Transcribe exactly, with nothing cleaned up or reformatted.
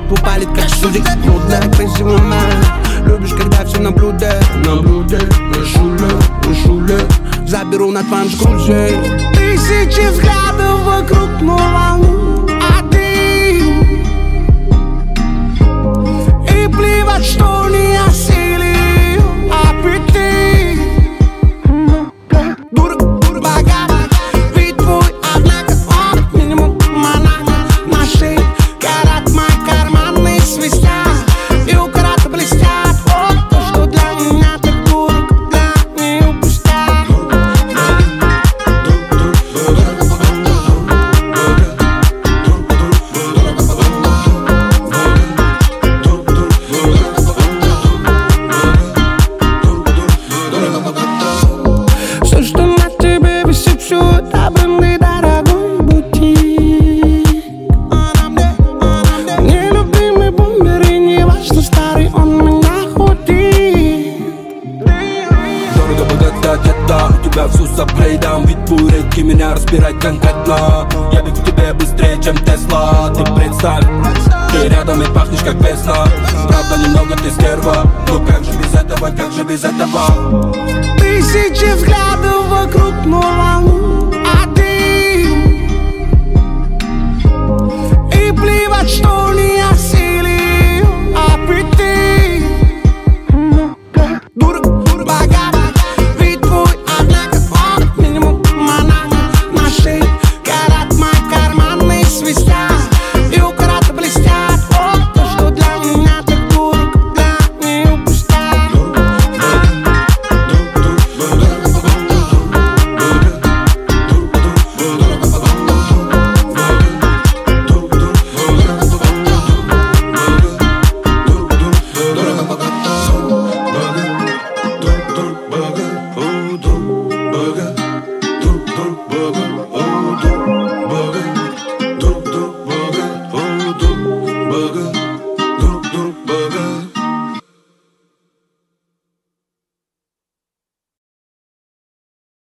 твой палец как судик. Мудак, красивый мать. Любишь, когда все наблюдают. Наблюдают, на шуле, на шуле. Заберу на твоем скрузе. Тысячи взглядов вокруг, но волну один. И плевать, что не осилил аппетит. Дурак, дурак, богат. Ведь твой, однако, он минимум монах. На шее карат, мои карманы свистят. И у карата блестят. Вот то, что для меня так дурак, для нее пустяк. Все, что на тебе висит, все это бренды, дорогой бутик. Нелюбимый бомбер, и не важно, старый он меня худит. Дорого, богато, где-то у тебя всю соплейдам. Ведь твой редкий меня разбирать конкретно. Я бегу к тебе быстрее, чем Тесла. Ты представь, ты рядом и пахнешь как весна. Правда, немного ты стерва, но как же без этого, как же без этого? Тысячи взглядов вокруг, но волну